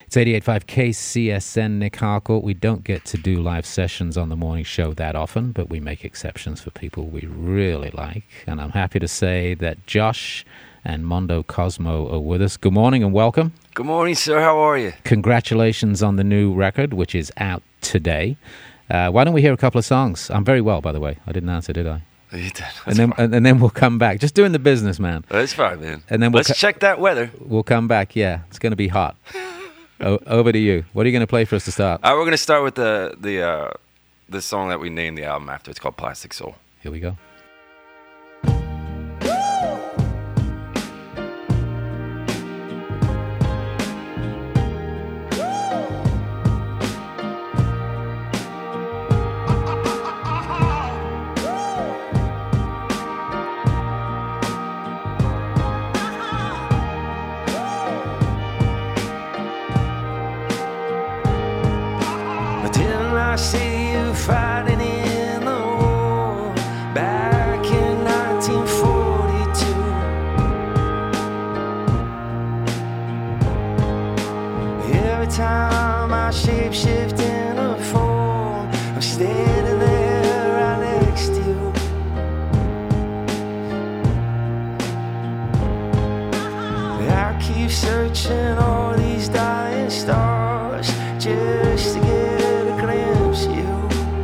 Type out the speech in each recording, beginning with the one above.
It's 88.5 KCSN, Nick Harcourt. We don't get to do live sessions on the morning show that often, but we make exceptions for people we really like. And I'm happy to say that Josh and Mondo Cosmo are with us. Good morning and welcome. Good morning, sir. How are you? Congratulations on the new record, which is out today. Why don't we hear a couple of songs? I'm very well, by the way. I didn't answer, did I? You did. And then we'll come back. Just doing the business, man. That's fine, man. And then let's check that weather. We'll come back. Yeah, it's going to be hot. Over to you. What are you going to play for us to start? We're going to start with the song that we named the album after. It's called Plastic Soul. Here we go. I see you fighting in the war back in 1942. Every time I shapeshift in a form, I'm standing there right next to you. I keep searching all these dying stars just to get a glimpse of you.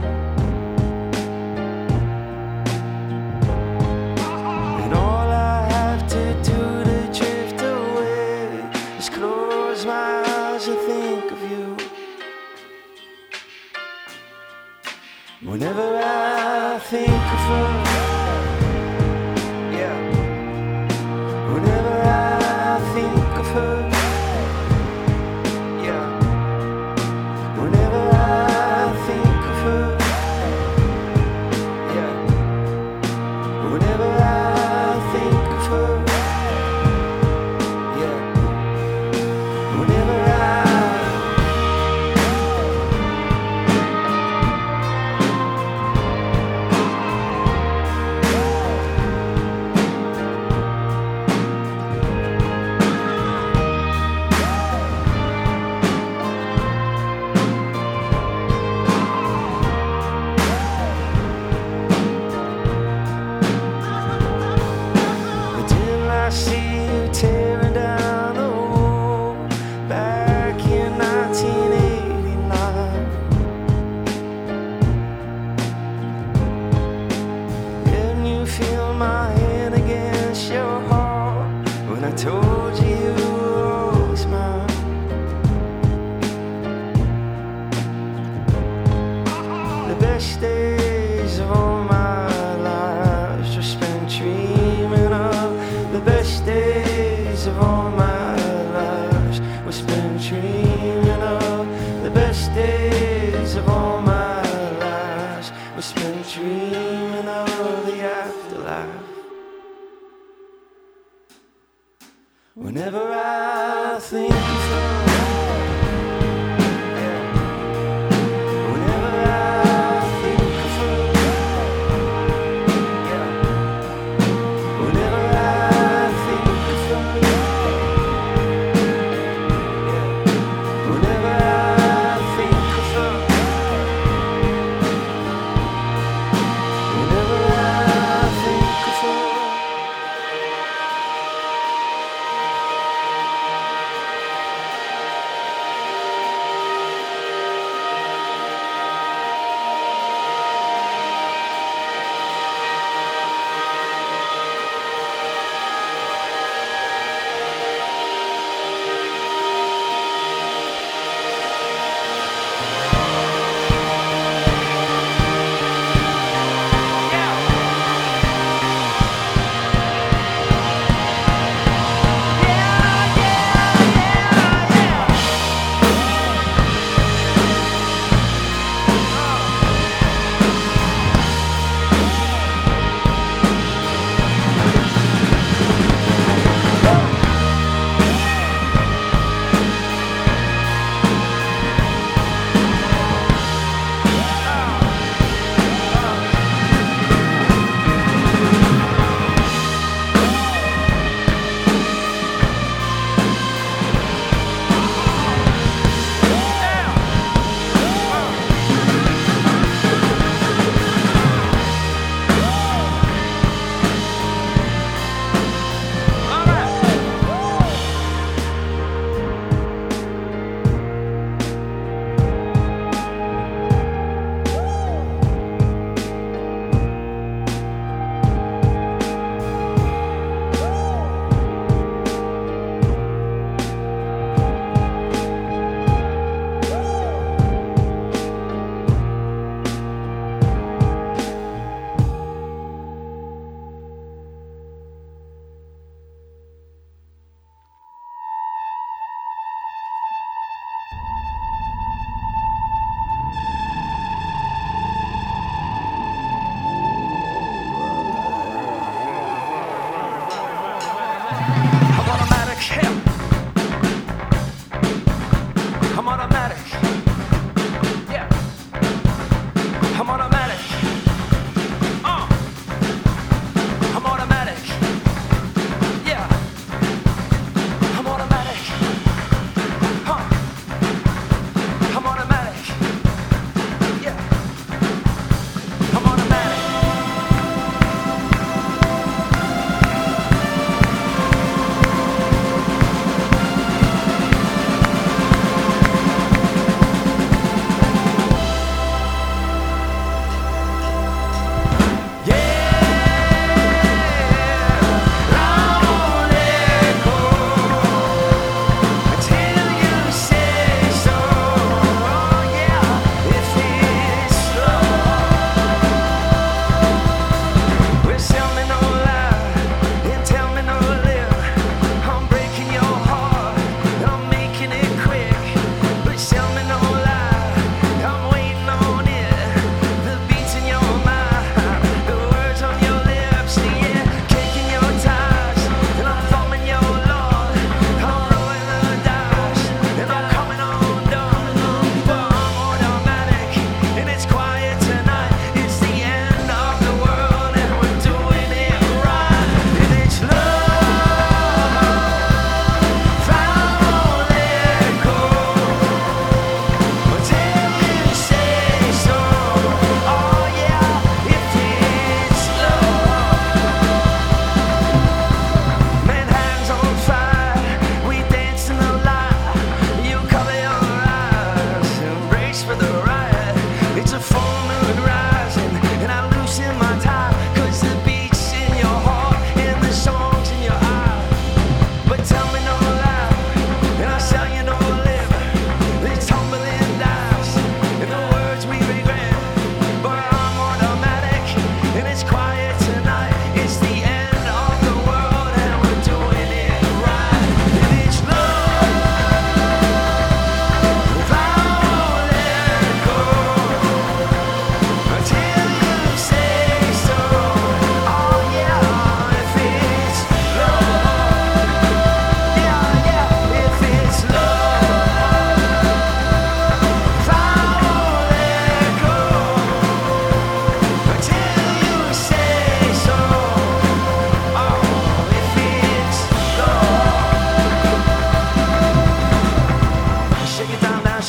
And all I have to do to drift away is close my eyes and think of you. Whenever I think of her, yeah. Whenever I think of her, whenever I think of her.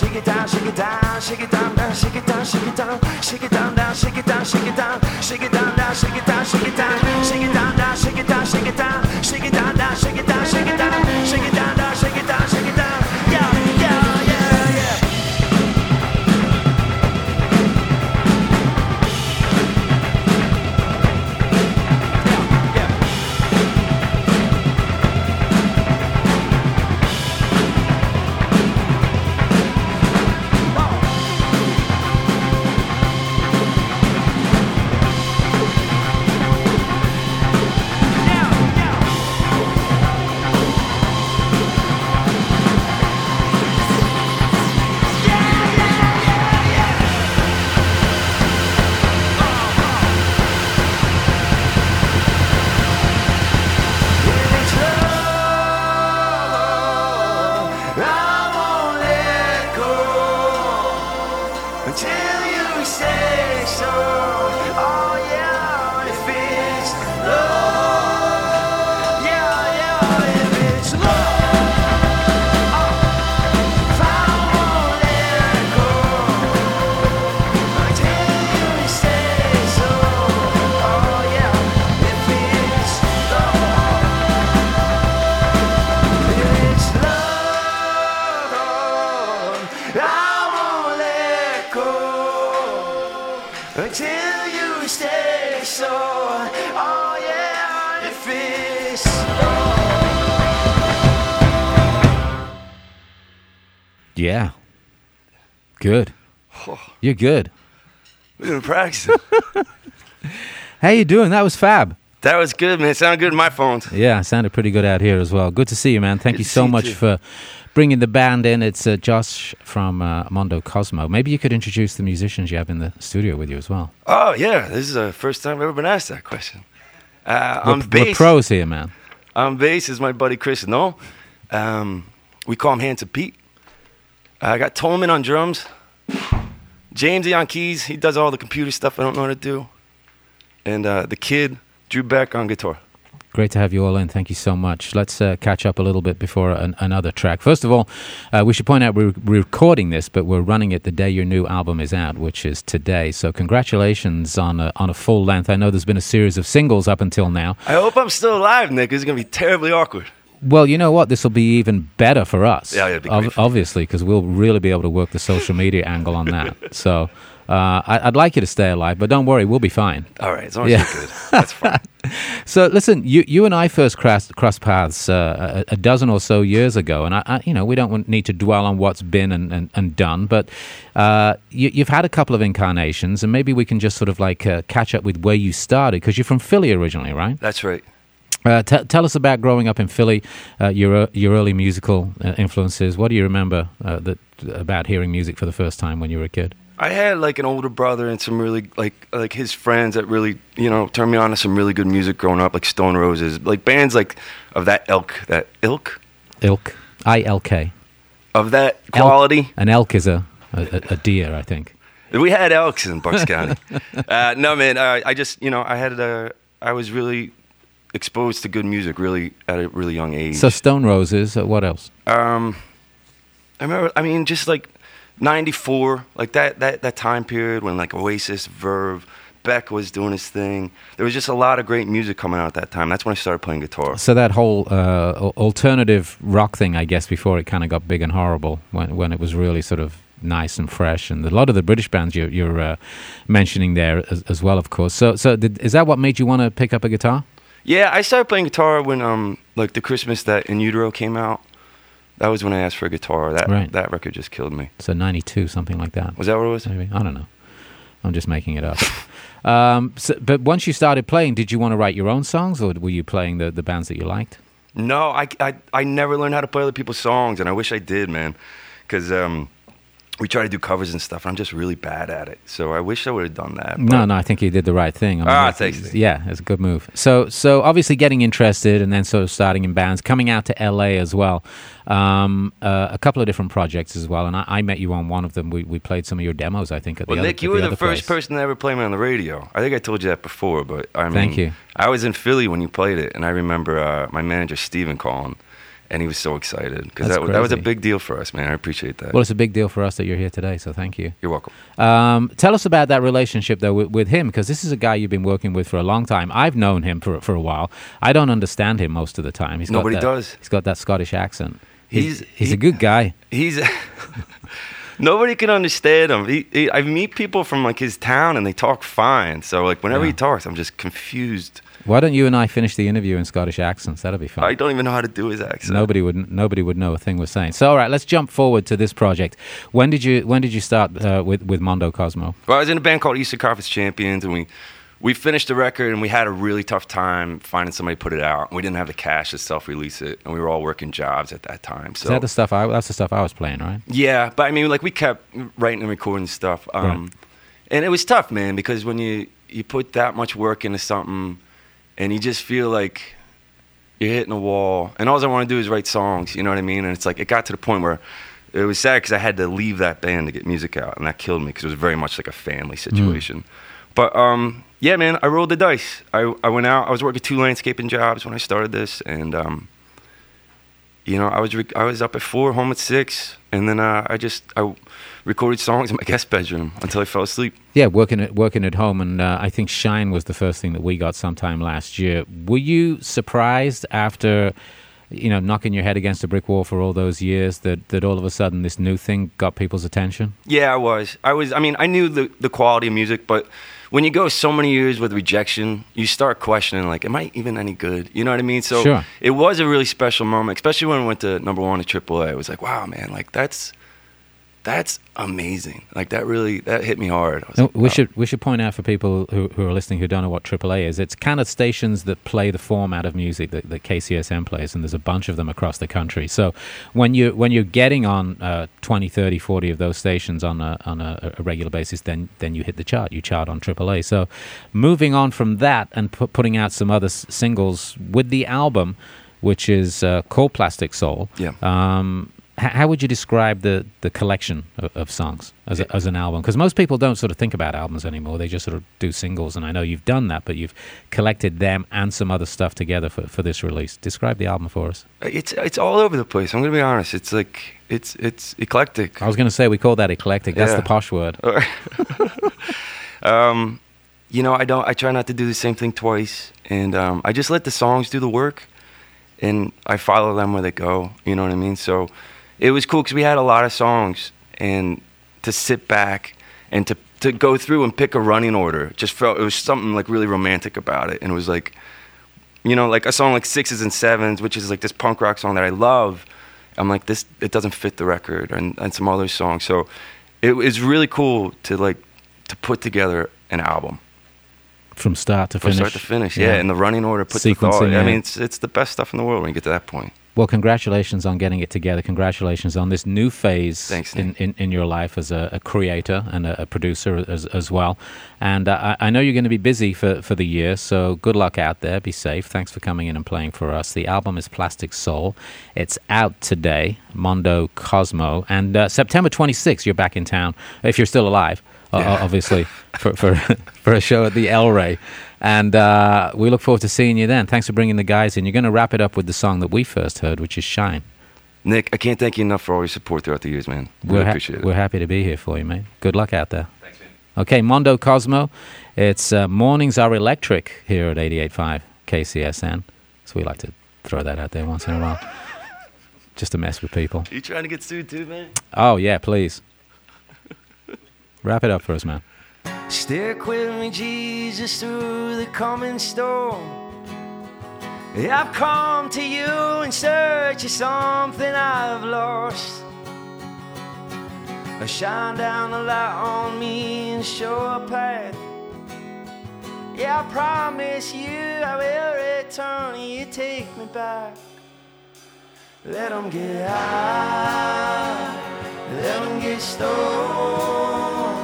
shake it down, shake it down, shake it down, down, shake it down, shake it down, shake it down, down, shake it down, shake it down, shake it down, down, shake it down, shake it down, shake it down, down, shake it down, shake it down, shake it down, down, shake it down, shake it down, shake it down, down, shake it down, shake it down, yeah, yeah, yeah, yeah. Until you say so, oh yeah, if it's love, yeah, yeah, if it's love, if I won't let go, until you say so, oh yeah, if it's love, I won't let go. Until you say so, oh yeah, if it's Yeah. Good. You're good. We've been practicing. How you doing? That was fab. That was good, man. It sounded good in my phones. Yeah, sounded pretty good out here as well. Good to see you, man. Thank you to so see you much too. for bringing the band in. It's Josh from Mondo Cosmo. Maybe you could introduce the musicians you have in the studio with you as well. Oh, yeah. This is the first time I've ever been asked that question. On We're bass. pros here, man. On bass is my buddy Chris No. We call him Handsome Pete. I got Tolman on drums. Jamesy on keys. He does all the computer stuff I don't know how to do. And the kid, Drew Beck, on guitar. Great to have you all in. Thank you so much. Let's catch up a little bit before another track. First of all, we should point out we're recording this, but we're running it the day your new album is out, which is today. So congratulations on a full length. I know there's been a series of singles up until now. I hope I'm still alive, Nick. This is going to be terribly awkward. Well, you know what? This will be even better for us. Yeah, it'd be great for you. Obviously, because we'll really be able to work the social media angle on that. So I'd like you to stay alive, but don't worry, we'll be fine. All right, as long as Yeah. you're good. That's fine. So listen, you and I first crossed paths a dozen or so years ago, and I we don't need to dwell on what's been and done, but you've had a couple of incarnations, and maybe we can just sort of like catch up with where you started, because you're from Philly originally, right? That's right. Tell us about growing up in Philly, your early musical influences. What do you remember about hearing music for the first time when you were a kid? I had like an older brother and some really like his friends that really turned me on to some really good music growing up, like Stone Roses, like bands like of that ilk, ILK, of that quality. An elk is a deer, I think. We had elks in Bucks County. No man, I just I was really exposed to good music really at a really young age. So Stone Roses, what else? I remember, just like 94, like that time period when like Oasis, Verve, Beck was doing his thing. There was just a lot of great music coming out at that time. That's when I started playing guitar. So that whole alternative rock thing, I guess, before it kind of got big and horrible, when it was really sort of nice and fresh, and a lot of the British bands you're mentioning there as well, of course. So is that what made you want to pick up a guitar? Yeah, I started playing guitar when like the Christmas that In Utero came out. That was when I asked for a guitar. That record just killed me. So 92, something like that. Was that what it was? Maybe. I don't know. I'm just making it up. But once you started playing, did you want to write your own songs, or were you playing the bands that you liked? No, I never learned how to play other people's songs, and I wish I did, man. Because we try to do covers and stuff, and I'm just really bad at it. So I wish I would have done that. No, I think you did the right thing. Thanks. Yeah, it's a good move. So obviously getting interested and then sort of starting in bands, coming out to LA as well. A couple of different projects as well, and I met you on one of them. We played some of your demos, I think, at the other place. Nick, you were the first person to ever play me on the radio. I think I told you that before, but Thank you. I was in Philly when you played it, and I remember my manager, Steven, calling. and he was so excited because That's that was a crazy. big deal for us, man. I appreciate that. Well, it's a big deal for us that you're here today, so thank you. You're welcome. Tell us about that relationship, though, with him, because this is a guy you've been working with for a long time. I've known him for a while. I don't understand him most of the time. Nobody does. He's got that Scottish accent. He's He- a good guy. He's nobody can understand him. I meet people from like his town and they talk fine. So like whenever Yeah. he talks, I'm just confused. Why don't you and I finish the interview in Scottish accents? That'd be fun. I don't even know how to do his accent. Nobody would know a thing we're saying. So, all right, let's jump forward to this project. When did you start with Mondo Cosmo? Well, I was in a band called Eastern Conference Champions, and we finished the record, and we had a really tough time finding somebody to put it out. We didn't have the cash to self-release it, and we were all working jobs at that time. So That's the stuff I was playing, right? yeah, but I mean, like we kept writing and recording stuff, Right. and it was tough, man, because when you put that much work into something, and you just feel like you're hitting a wall, and all I want to do is write songs, you know what I mean? And it's like it got to the point where it was sad because I had to leave that band to get music out, and that killed me because it was very much like a family situation. But yeah, man, I rolled the dice. I went out. I was working 2 landscaping jobs when I started this, and you know, I was up at 4, home at 6, and then I recorded songs in my guest bedroom until I fell asleep. Yeah, working at home, and I think Shine was the first thing that we got sometime last year. Were you surprised after, you know, knocking your head against a brick wall for all those years that all of a sudden this new thing got people's attention? Yeah, I was. I mean, I knew the quality of music, but when you go so many years with rejection, you start questioning, like, am I even any good? You know what I mean? So Sure. It was a really special moment, especially when I went to #1 at AAA. It was like, wow, man, like that's amazing. Like that hit me hard. I was like, wow. We should point out for people who are listening who don't know what AAA is. It's kind of stations that play the format of music that KCSM plays, and there's a bunch of them across the country. So when you're getting on 20, 30, 40 of those stations on a regular basis, then you hit the chart. You chart on AAA. So moving on from that and putting out some other singles with the album, which is called Plastic Soul. Yeah. How would you describe the collection of songs as an album? Because most people don't sort of think about albums anymore. They just sort of do singles, and I know you've done that, but you've collected them and some other stuff together for this release. Describe the album for us. It's all over the place. I'm gonna be honest. It's like it's eclectic. I was going to say we call that eclectic. That's Yeah. the posh word. You know, I try not to do the same thing twice, and I just let the songs do the work, and I follow them where they go. You know what I mean? So it was cool because we had a lot of songs, and to sit back and to go through and pick a running order just felt it was something like really romantic about it, and it was like, you know, like a song like 6s and 7s, which is like this punk rock song that I love. I'm like, it doesn't fit the record, and some other songs. So it was really cool to put together an album. From start to From finish. start to finish, yeah. And the running order puts the Sequencing, thought. yeah. I mean, it's the best stuff in the world when you get to that point. Well, congratulations on getting it together. Congratulations on this new phase Thanks, Nick. in your life as a creator and a producer as well. And I know you're going to be busy for the year, so good luck out there. Be safe. Thanks for coming in and playing for us. The album is Plastic Soul. It's out today, Mondo Cosmo. And September 26th, you're back in town, if you're still alive, obviously, for a show at the El Rey. And we look forward to seeing you then. Thanks for bringing the guys in. You're going to wrap it up with the song that we first heard, which is Shine. Nick, I can't thank you enough for all your support throughout the years, man. Really appreciate it. We're happy to be here for you, mate. Good luck out there. Thanks, man. Okay, Mondo Cosmo. It's Mornings Are Electric here at 88.5 KCSN. So we like to throw that out there once in a while. Just to mess with people. You trying to get sued too, man? Oh, yeah, please. Wrap it up for us, man. Stick with me, Jesus, through the coming storm. I've come to you in search of something I've lost. Shine down the light on me and show a path. Yeah, I promise you I will return. You take me back. Let them get high, let them get stoned.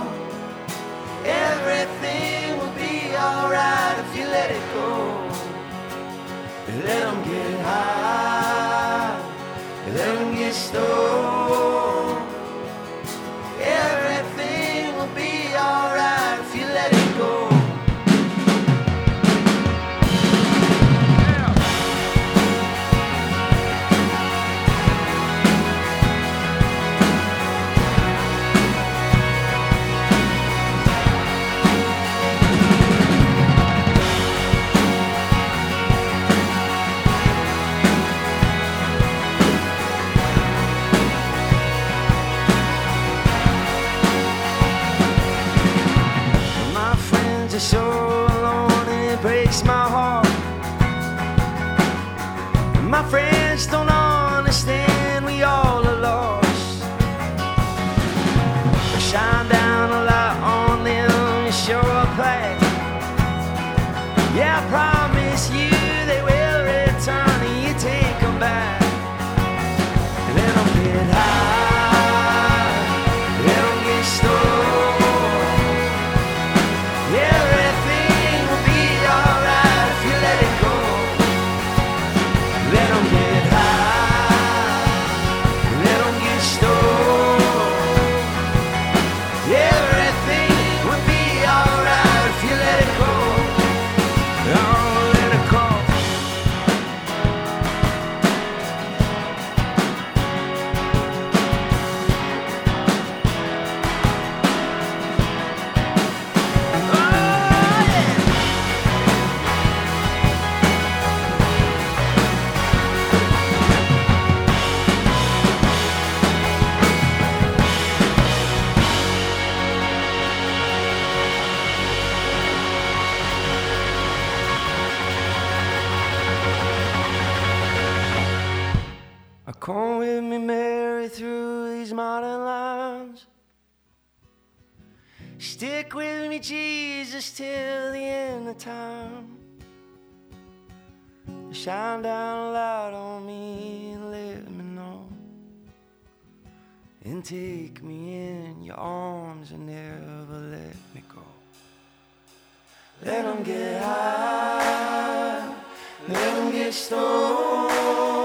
Everything will be alright if you let it go. Let them get high, let them get stoned. Everything will be alright if you let it go. are so alone and it breaks my heart. My friends don't understand, we all are lost. Shine down a light on them, you show up back. Yeah, I promise you they will return and you take them back. Let them get high, let them get stoned. Everything will be alright if you let it go. Let them get high, let them get stoned. Everything will be alright if you let it go. Oh, let it go. Come with me, Mary, through these modern lines. Stick with me, Jesus, till the end of time. Shine down a light on me and let me know. And take me in your arms and never let me go. Let them get high, let them get stoned.